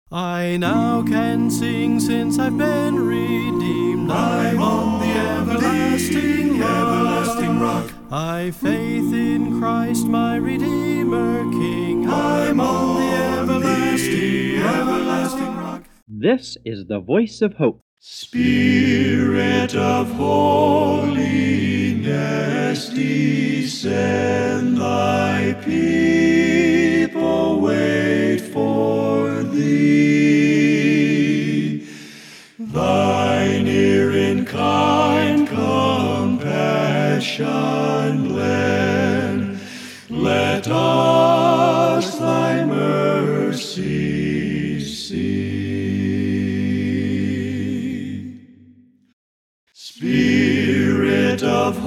I now can sing since I've been redeemed. I'm on the everlasting rock. I've faith in Christ my Redeemer King. I'm on the everlasting rock. This is the Voice of Hope. Spirit of holiness, descend, thy people wait for thee. Thine ear in kind compassion lend, let us thy mercy see. Spirit of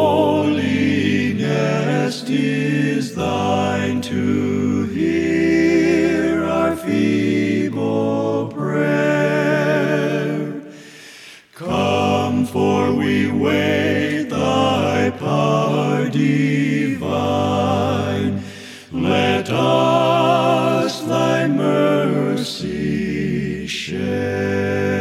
holiness, 'tis thine to hear our feeble prayer. Come, for we wait thy power divine. Let us thy mercy share.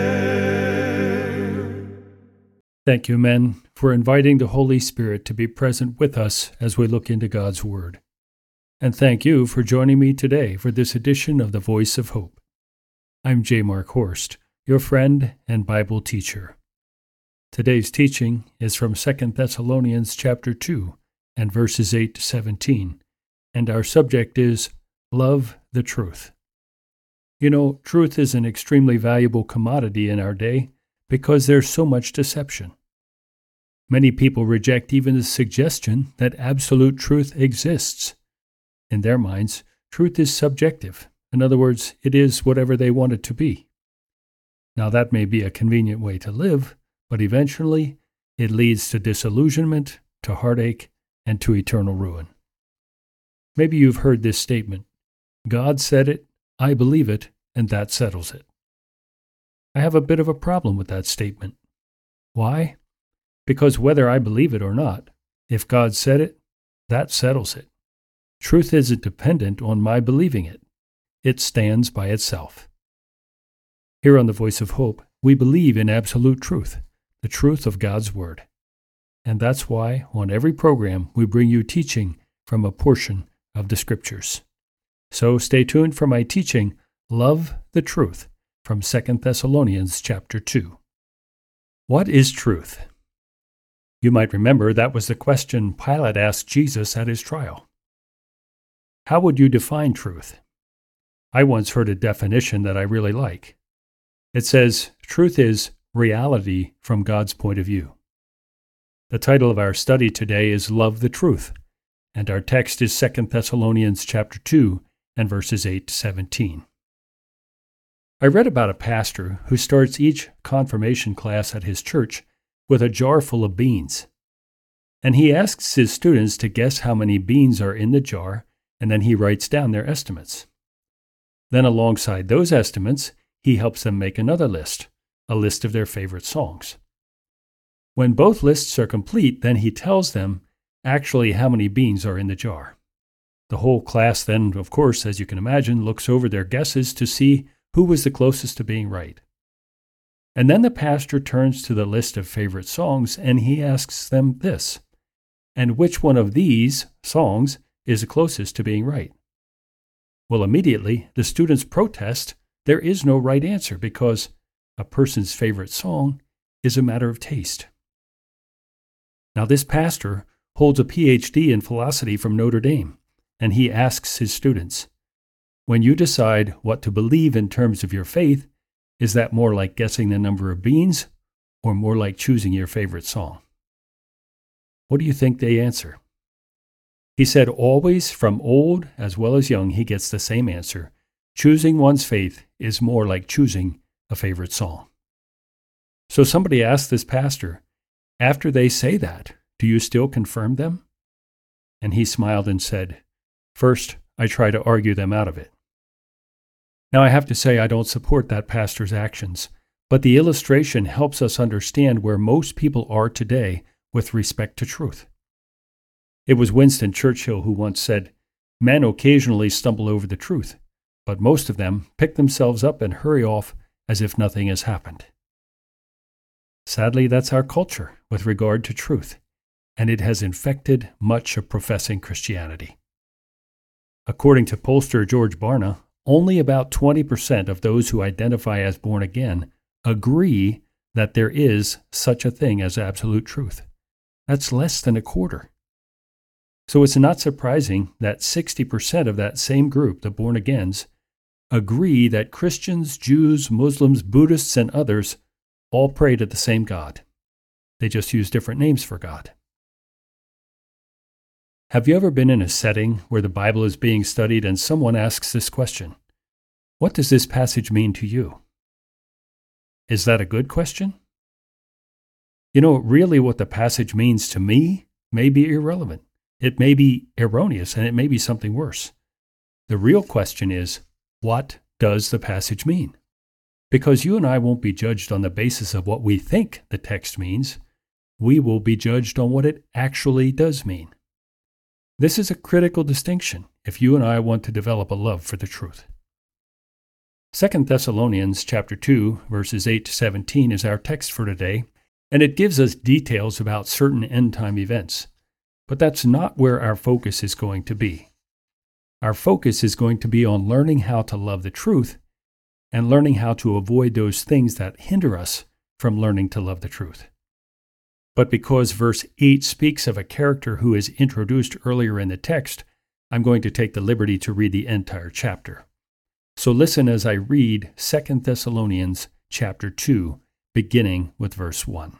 Thank you, men, for inviting the Holy Spirit to be present with us as we look into God's Word. And thank you for joining me today for this edition of the Voice of Hope. I'm J. Mark Horst, your friend and Bible teacher. Today's teaching is from 2 Thessalonians chapter 2 and verses 8 to 17, and our subject is Love the Truth. You know, truth is an extremely valuable commodity in our day, because there's so much deception. Many people reject even the suggestion that absolute truth exists. In their minds, truth is subjective. In other words, it is whatever they want it to be. Now, that may be a convenient way to live, but eventually it leads to disillusionment, to heartache, and to eternal ruin. Maybe you've heard this statement: God said it, I believe it, and that settles it. I have a bit of a problem with that statement. Why? Because whether I believe it or not, if God said it, that settles it. Truth isn't dependent on my believing it. It stands by itself. Here on the Voice of Hope, we believe in absolute truth, the truth of God's Word. And that's why on every program we bring you teaching from a portion of the Scriptures. So stay tuned for my teaching, Love the Truth, from 2 Thessalonians chapter 2. What is truth? You might remember that was the question Pilate asked Jesus at his trial. How would you define truth? I once heard a definition that I really like. It says, truth is reality from God's point of view. The title of our study today is Love the Truth, and our text is 2 Thessalonians chapter 2 and verses 8 to 17. I read about a pastor who starts each confirmation class at his church with a jar full of beans. And he asks his students to guess how many beans are in the jar, and then he writes down their estimates. Then alongside those estimates, he helps them make another list, a list of their favorite songs. When both lists are complete, then he tells them actually how many beans are in the jar. The whole class then, of course, as you can imagine, looks over their guesses to see who was the closest to being right. And then the pastor turns to the list of favorite songs and he asks them this: and which one of these songs is the closest to being right? Well, immediately the students protest there is no right answer because a person's favorite song is a matter of taste. Now, this pastor holds a PhD in philosophy from Notre Dame, and he asks his students, when you decide what to believe in terms of your faith, is that more like guessing the number of beans or more like choosing your favorite song? What do you think they answer? He said always, from old as well as young, he gets the same answer. Choosing one's faith is more like choosing a favorite song. So somebody asked this pastor, after they say that, do you still confirm them? And he smiled and said, first, I try to argue them out of it. Now, I have to say I don't support that pastor's actions, but the illustration helps us understand where most people are today with respect to truth. It was Winston Churchill who once said, Men occasionally stumble over the truth, but most of them pick themselves up and hurry off as if nothing has happened. Sadly, that's our culture with regard to truth, and it has infected much of professing Christianity. According to pollster George Barna, only about 20% of those who identify as born again agree that there is such a thing as absolute truth. That's less than a quarter. So it's not surprising that 60% of that same group, the born-agains, agree that Christians, Jews, Muslims, Buddhists, and others all pray to the same God. They just use different names for God. Have you ever been in a setting where the Bible is being studied and someone asks this question? What does this passage mean to you? Is that a good question? You know, really what the passage means to me may be irrelevant. It may be erroneous, and it may be something worse. The real question is, what does the passage mean? Because you and I won't be judged on the basis of what we think the text means. We will be judged on what it actually does mean. This is a critical distinction if you and I want to develop a love for the truth. 2 Thessalonians chapter 2, verses 8 to 17 is our text for today, and it gives us details about certain end-time events. But that's not where our focus is going to be. Our focus is going to be on learning how to love the truth and learning how to avoid those things that hinder us from learning to love the truth. But because verse 8 speaks of a character who is introduced earlier in the text, I'm going to take the liberty to read the entire chapter. So listen as I read 2 Thessalonians chapter 2, beginning with verse 1.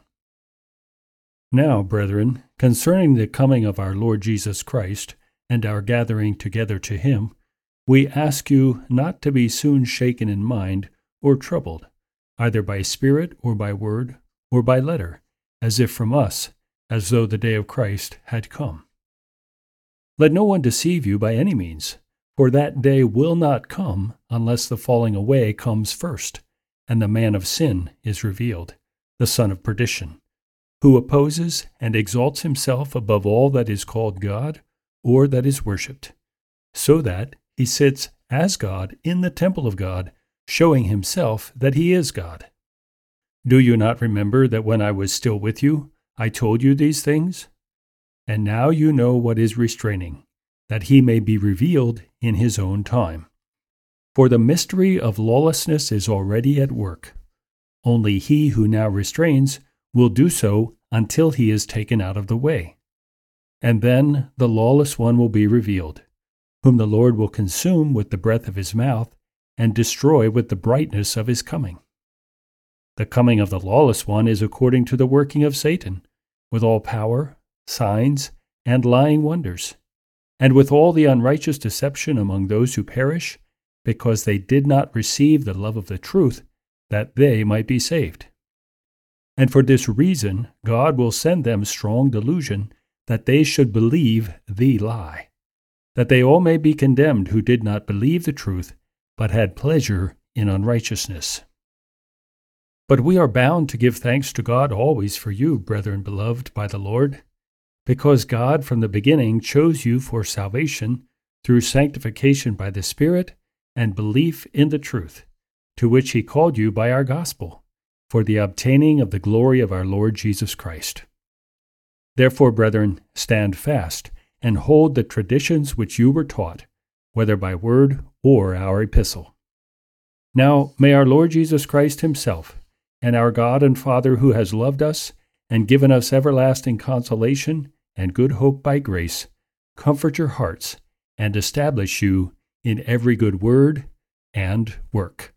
Now, brethren, concerning the coming of our Lord Jesus Christ and our gathering together to him, we ask you not to be soon shaken in mind or troubled, either by spirit or by word or by letter, as if from us, as though the day of Christ had come. Let no one deceive you by any means, for that day will not come unless the falling away comes first, and the man of sin is revealed, the son of perdition, who opposes and exalts himself above all that is called God or that is worshipped, so that he sits as God in the temple of God, showing himself that he is God. Do you not remember that when I was still with you, I told you these things? And now you know what is restraining, that he may be revealed in his own time. For the mystery of lawlessness is already at work. Only he who now restrains will do so until he is taken out of the way. And then the lawless one will be revealed, whom the Lord will consume with the breath of his mouth and destroy with the brightness of his coming. The coming of the lawless one is according to the working of Satan, with all power, signs, and lying wonders, and with all the unrighteous deception among those who perish, because they did not receive the love of the truth, that they might be saved. And for this reason God will send them strong delusion, that they should believe the lie, that they all may be condemned who did not believe the truth, but had pleasure in unrighteousness. But we are bound to give thanks to God always for you, brethren beloved by the Lord, because God from the beginning chose you for salvation through sanctification by the Spirit and belief in the truth, to which he called you by our gospel, for the obtaining of the glory of our Lord Jesus Christ. Therefore, brethren, stand fast and hold the traditions which you were taught, whether by word or our epistle. Now may our Lord Jesus Christ himself, and our God and Father who has loved us and given us everlasting consolation and good hope by grace, comfort your hearts and establish you in every good word and work.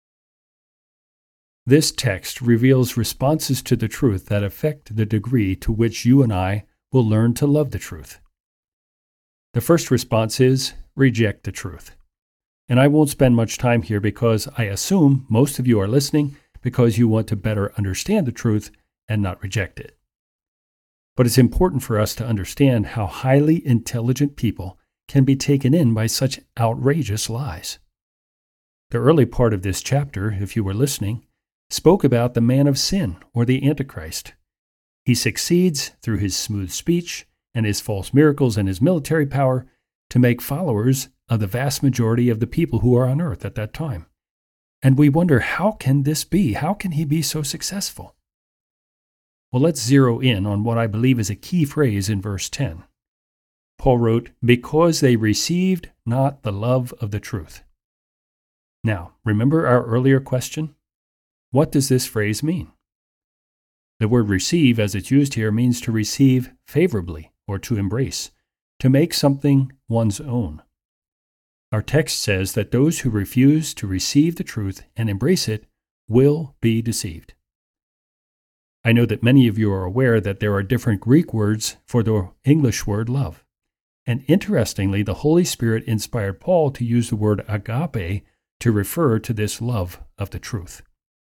This text reveals responses to the truth that affect the degree to which you and I will learn to love the truth. The first response is, reject the truth. And I won't spend much time here because I assume most of you are listening because you want to better understand the truth and not reject it. But it's important for us to understand how highly intelligent people can be taken in by such outrageous lies. The early part of this chapter, if you were listening, spoke about the man of sin, or the Antichrist. He succeeds, through his smooth speech and his false miracles and his military power, to make followers of the vast majority of the people who are on earth at that time. And we wonder, how can this be? How can he be so successful? Well, let's zero in on what I believe is a key phrase in verse 10. Paul wrote, "Because they received not the love of the truth." Now, remember our earlier question? What does this phrase mean? The word receive, as it's used here, means to receive favorably or to embrace, to make something one's own. Our text says that those who refuse to receive the truth and embrace it will be deceived. I know that many of you are aware that there are different Greek words for the English word love. And interestingly, the Holy Spirit inspired Paul to use the word agape to refer to this love of the truth.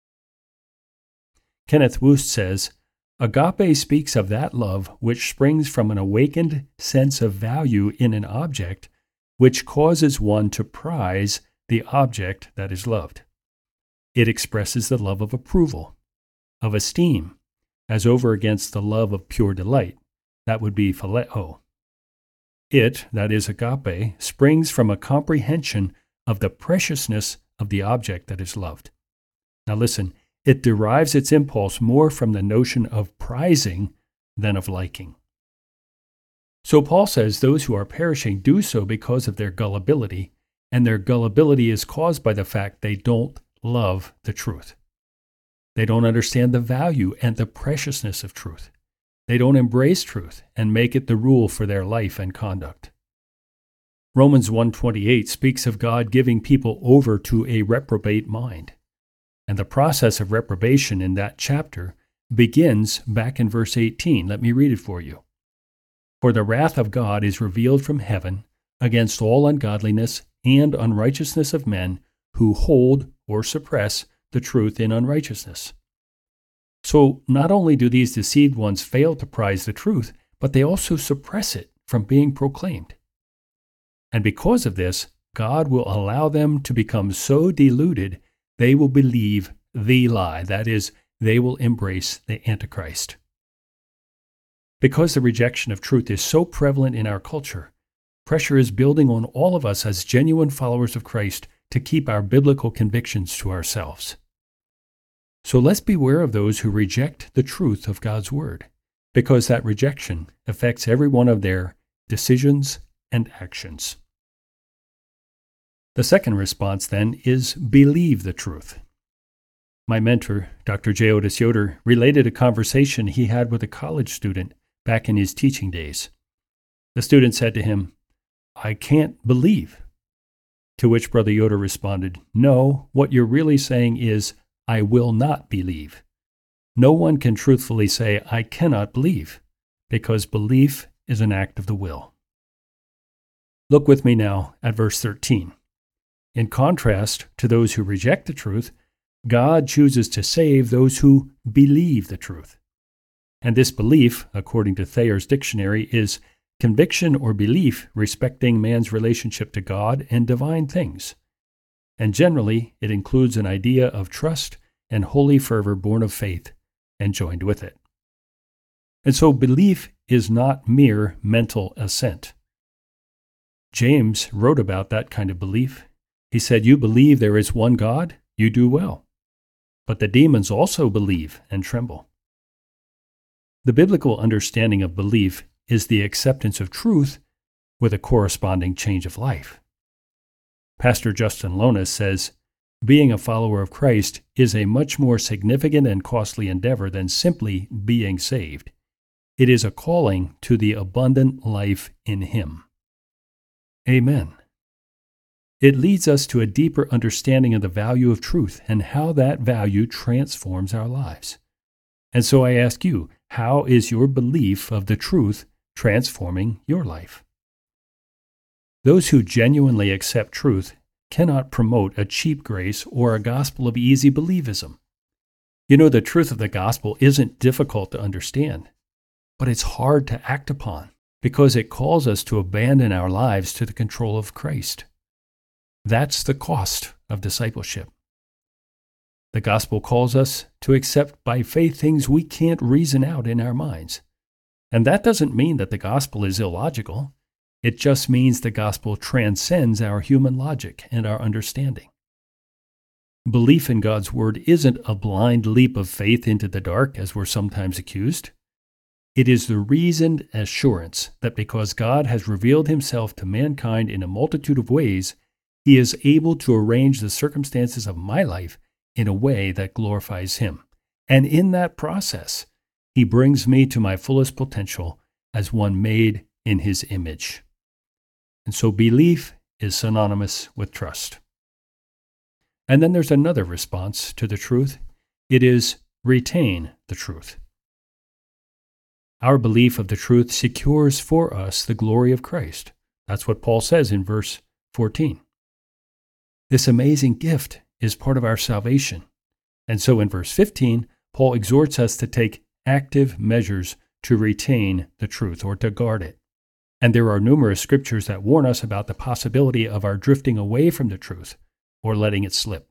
Kenneth Wust says, "Agape speaks of that love which springs from an awakened sense of value in an object, which causes one to prize the object that is loved. It expresses the love of approval, of esteem, as over against the love of pure delight. That would be phileo. It, that is agape, springs from a comprehension of the preciousness of the object that is loved." Now listen, it derives its impulse more from the notion of prizing than of liking. So Paul says those who are perishing do so because of their gullibility, and their gullibility is caused by the fact they don't love the truth. They don't understand the value and the preciousness of truth. They don't embrace truth and make it the rule for their life and conduct. Romans 1:28 speaks of God giving people over to a reprobate mind. And the process of reprobation in that chapter begins back in verse 18. Let me read it for you. "For the wrath of God is revealed from heaven against all ungodliness and unrighteousness of men who hold or suppress the truth in unrighteousness." So not only do these deceived ones fail to prize the truth, but they also suppress it from being proclaimed. And because of this, God will allow them to become so deluded they will believe the lie. That is, they will embrace the Antichrist. Because the rejection of truth is so prevalent in our culture, pressure is building on all of us as genuine followers of Christ to keep our biblical convictions to ourselves. So let's beware of those who reject the truth of God's Word, because that rejection affects every one of their decisions and actions. The second response, then, is believe the truth. My mentor, Dr. J. Otis Yoder, related a conversation he had with a college student back in his teaching days. The student said to him, "I can't believe." To which Brother Yoder responded, "No, what you're really saying is, I will not believe. No one can truthfully say, I cannot believe, because belief is an act of the will." Look with me now at verse 13. In contrast to those who reject the truth, God chooses to save those who believe the truth. And this belief, according to Thayer's dictionary, is conviction or belief respecting man's relationship to God and divine things. And generally, it includes an idea of trust and holy fervor born of faith and joined with it. And so belief is not mere mental assent. James wrote about that kind of belief. He said, "You believe there is one God, you do well. But the demons also believe and tremble." The biblical understanding of belief is the acceptance of truth with a corresponding change of life. Pastor Justin Lonas says, "Being a follower of Christ is a much more significant and costly endeavor than simply being saved. It is a calling to the abundant life in Him." Amen. It leads us to a deeper understanding of the value of truth and how that value transforms our lives. And so I ask you, how is your belief of the truth transforming your life? Those who genuinely accept truth cannot promote a cheap grace or a gospel of easy believism. You know, the truth of the gospel isn't difficult to understand, but it's hard to act upon because it calls us to abandon our lives to the control of Christ. That's the cost of discipleship. The gospel calls us to accept by faith things we can't reason out in our minds. And that doesn't mean that the gospel is illogical. It just means the gospel transcends our human logic and our understanding. Belief in God's word isn't a blind leap of faith into the dark, as we're sometimes accused. It is the reasoned assurance that because God has revealed himself to mankind in a multitude of ways, he is able to arrange the circumstances of my life in a way that glorifies him. And in that process, he brings me to my fullest potential as one made in his image. And so belief is synonymous with trust. And then there's another response to the truth. It is retain the truth. Our belief of the truth secures for us the glory of Christ. That's what Paul says in verse 14. This amazing gift is part of our salvation. And so in verse 15, Paul exhorts us to take active measures to retain the truth or to guard it. And there are numerous scriptures that warn us about the possibility of our drifting away from the truth or letting it slip.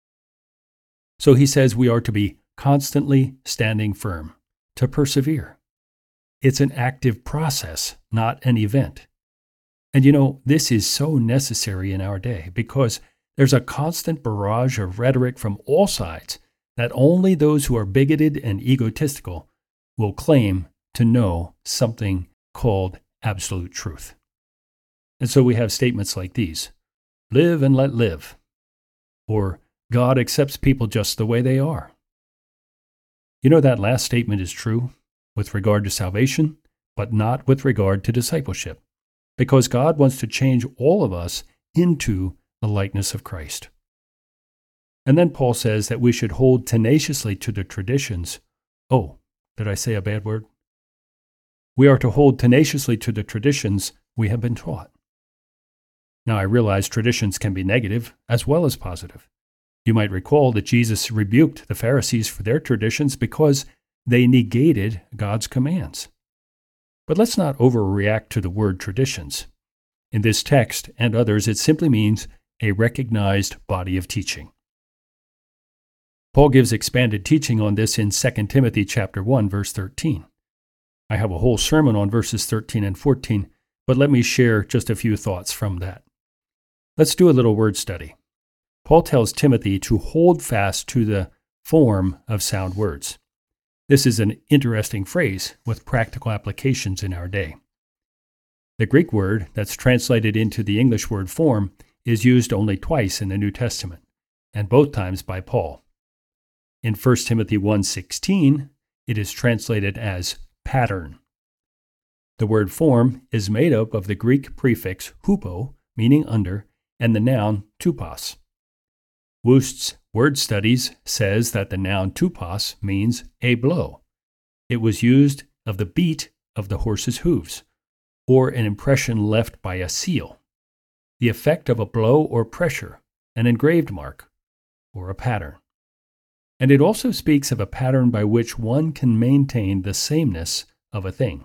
So he says we are to be constantly standing firm, to persevere. It's an active process, not an event. And this is so necessary in our day because there's a constant barrage of rhetoric from all sides that only those who are bigoted and egotistical will claim to know something called absolute truth. And so we have statements like these: live and let live, or God accepts people just the way they are. That last statement is true with regard to salvation, but not with regard to discipleship, because God wants to change all of us into the likeness of Christ. And then Paul says that we should hold tenaciously to the traditions. Oh, did I say a bad word? We are to hold tenaciously to the traditions we have been taught. Now, I realize traditions can be negative as well as positive. You might recall that Jesus rebuked the Pharisees for their traditions because they negated God's commands. But let's not overreact to the word traditions. In this text and others, it simply means a recognized body of teaching. Paul gives expanded teaching on this in 2 Timothy chapter 1, verse 13. I have a whole sermon on verses 13 and 14, but let me share just a few thoughts from that. Let's do a little word study. Paul tells Timothy to hold fast to the form of sound words. This is an interesting phrase with practical applications in our day. The Greek word that's translated into the English word form is used only twice in the New Testament, and both times by Paul. In 1 Timothy 1:16, it is translated as pattern. The word form is made up of the Greek prefix hupo, meaning under, and the noun tupos. Wust's Word Studies says that the noun tupos means a blow. It was used of the beat of the horse's hooves, or an impression left by a seal, the effect of a blow or pressure, an engraved mark, or a pattern. And it also speaks of a pattern by which one can maintain the sameness of a thing.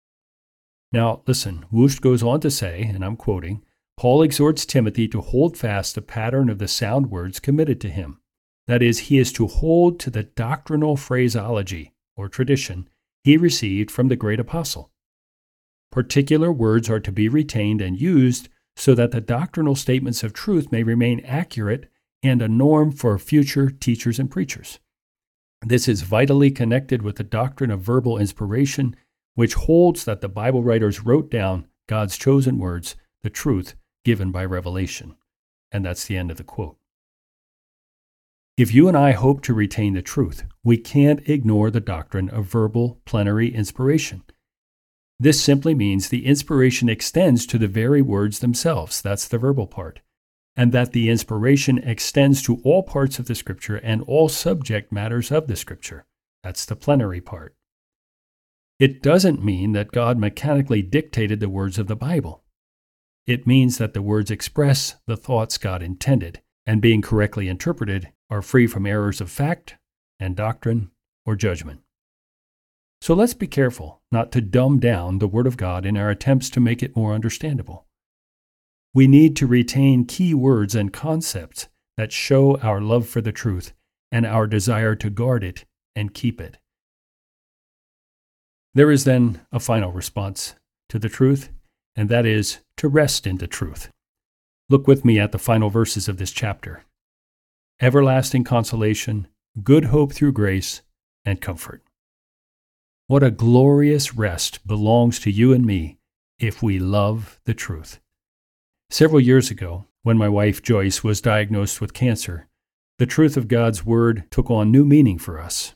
Now, listen, Wust goes on to say, and I'm quoting, Paul exhorts Timothy to hold fast the pattern of the sound words committed to him. That is, he is to hold to the doctrinal phraseology, or tradition, he received from the great apostle. Particular words are to be retained and used so that the doctrinal statements of truth may remain accurate and a norm for future teachers and preachers. This is vitally connected with the doctrine of verbal inspiration, which holds that the Bible writers wrote down God's chosen words, the truth given by revelation. And that's the end of the quote. If you and I hope to retain the truth, we can't ignore the doctrine of verbal plenary inspiration. This simply means the inspiration extends to the very words themselves, that's the verbal part, and that the inspiration extends to all parts of the Scripture and all subject matters of the Scripture, that's the plenary part. It doesn't mean that God mechanically dictated the words of the Bible. It means that the words express the thoughts God intended, and being correctly interpreted, are free from errors of fact and doctrine or judgment. So let's be careful not to dumb down the Word of God in our attempts to make it more understandable. We need to retain key words and concepts that show our love for the truth and our desire to guard it and keep it. There is then a final response to the truth, and that is to rest in the truth. Look with me at the final verses of this chapter. Everlasting consolation, good hope through grace, and comfort. What a glorious rest belongs to you and me if we love the truth. Several years ago, when my wife Joyce was diagnosed with cancer, the truth of God's Word took on new meaning for us.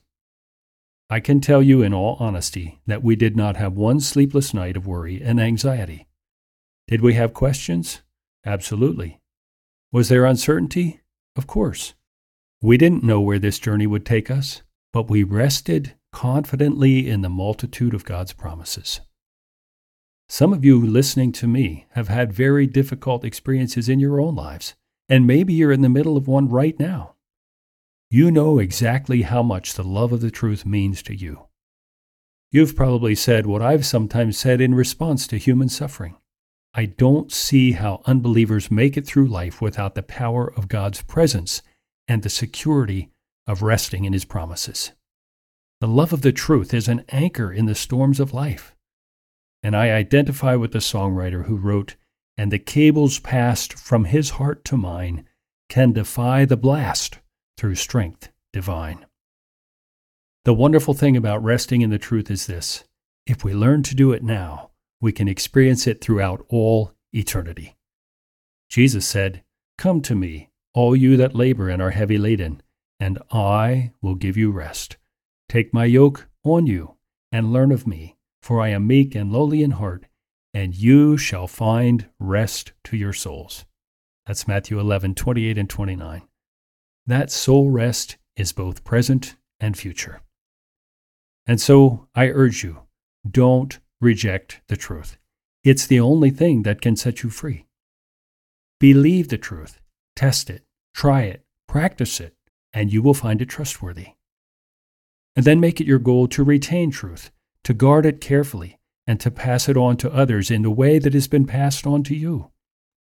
I can tell you in all honesty that we did not have one sleepless night of worry and anxiety. Did we have questions? Absolutely. Was there uncertainty? Of course. We didn't know where this journey would take us, but we rested confidently in the multitude of God's promises. Some of you listening to me have had very difficult experiences in your own lives, and maybe you're in the middle of one right now. You know exactly how much the love of the truth means to you. You've probably said what I've sometimes said in response to human suffering. I don't see how unbelievers make it through life without the power of God's presence and the security of resting in His promises. The love of the truth is an anchor in the storms of life. And I identify with the songwriter who wrote, "And the cables passed from his heart to mine can defy the blast through strength divine." The wonderful thing about resting in the truth is this: if we learn to do it now, we can experience it throughout all eternity. Jesus said, "Come to me, all you that labor and are heavy laden, and I will give you rest. Take my yoke on you and learn of me, for I am meek and lowly in heart, and you shall find rest to your souls." That's Matthew 11:28 and 29. That soul rest is both present and future. And so I urge you, don't reject the truth. It's the only thing that can set you free. Believe the truth, test it, try it, practice it, and you will find it trustworthy. And then make it your goal to retain truth, to guard it carefully, and to pass it on to others in the way that has been passed on to you.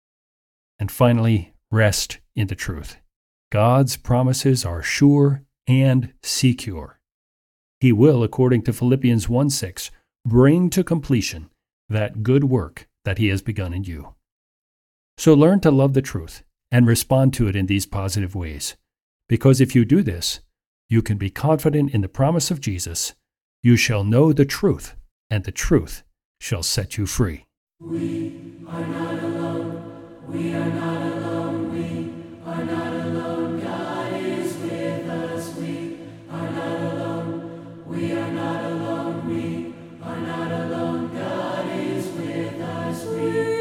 And finally, rest in the truth. God's promises are sure and secure. He will, according to Philippians 1:6, bring to completion that good work that He has begun in you. So learn to love the truth and respond to it in these positive ways, because if you do this, you can be confident in the promise of Jesus. You shall know the truth, and the truth shall set you free. We are not alone. We are not alone. We are not alone. God is with us. We are not alone. We are not alone. We are not alone. God is with us. We are not alone.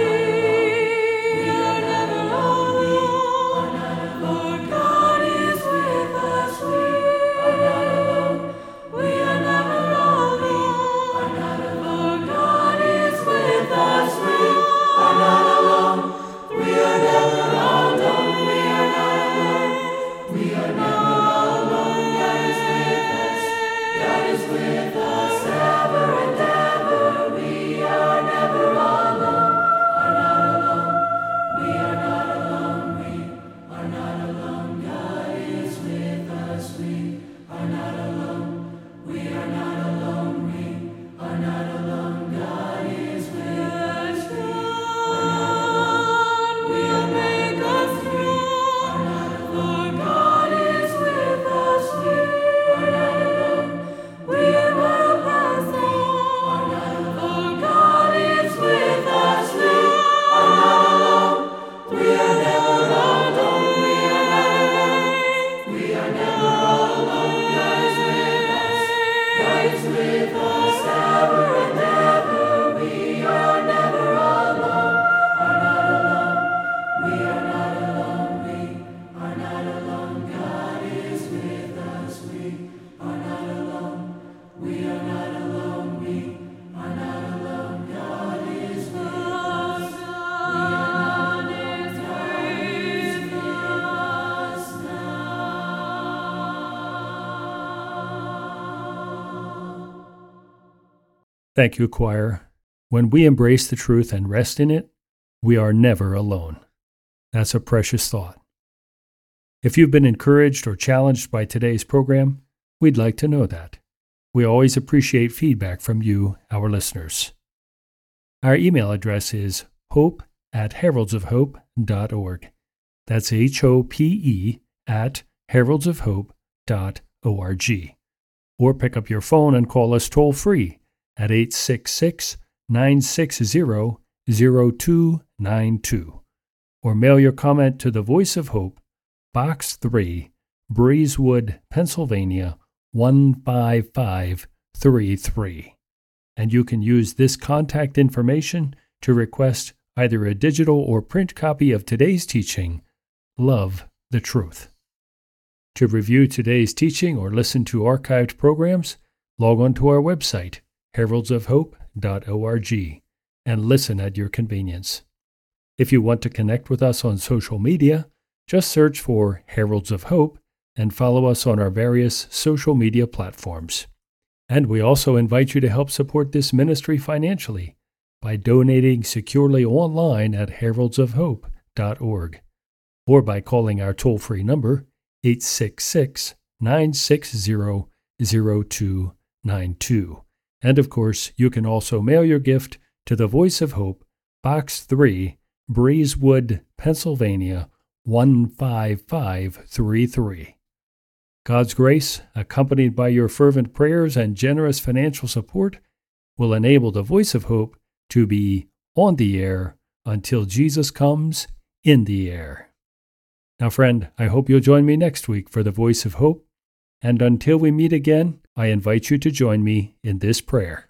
We are not alone. We are not alone. God is with us. We are not alone. We are not alone. We are not alone. God is with us. We are not alone. We are never alone. We are not alone. We are never alone. God is with us. God is with us ever and ever. We are never alone. Are not alone. We are not alone. We are not alone. God is with us. We are not alone. We are not alone. We are not alone. God is with us. We are not alone. We are make us free. Are not alone. God is with us. We are not alone. We are not blessing. Are not alone. God is with us. We are not alone. We are never alone. We are not alone. We are never alone. God is with us. God is with us ever and ever. We are never alone. Are not alone. We are not alone. We are not alone. God is with us. We are not alone. We are not alone. We are not alone. God is with us. We are not alone. God is with us now. Thank you, choir. When we embrace the truth and rest in it, we are never alone. That's a precious thought. If you've been encouraged or challenged by today's program, we'd like to know that. We always appreciate feedback from you, our listeners. Our email address is hope@heraldsofhope.org. That's HOPE@heraldsofhope.org. Or pick up your phone and call us toll-free at 866-960-0292. Or mail your comment to The Voice of Hope, Box 3, Breezewood, Pennsylvania, 15533. And you can use this contact information to request either a digital or print copy of today's teaching, Love the Truth. To review today's teaching or listen to archived programs, log on to our website, heraldsofhope.org, and listen at your convenience. If you want to connect with us on social media, just search for Heralds of Hope and follow us on our various social media platforms. And we also invite you to help support this ministry financially by donating securely online at heraldsofhope.org or by calling our toll-free number 866-960-0292. And of course, you can also mail your gift to The Voice of Hope, Box 3, Breezewood, Pennsylvania, 15533. God's grace, accompanied by your fervent prayers and generous financial support, will enable The Voice of Hope to be on the air until Jesus comes in the air. Now, friend, I hope you'll join me next week for The Voice of Hope, and until we meet again, I invite you to join me in this prayer.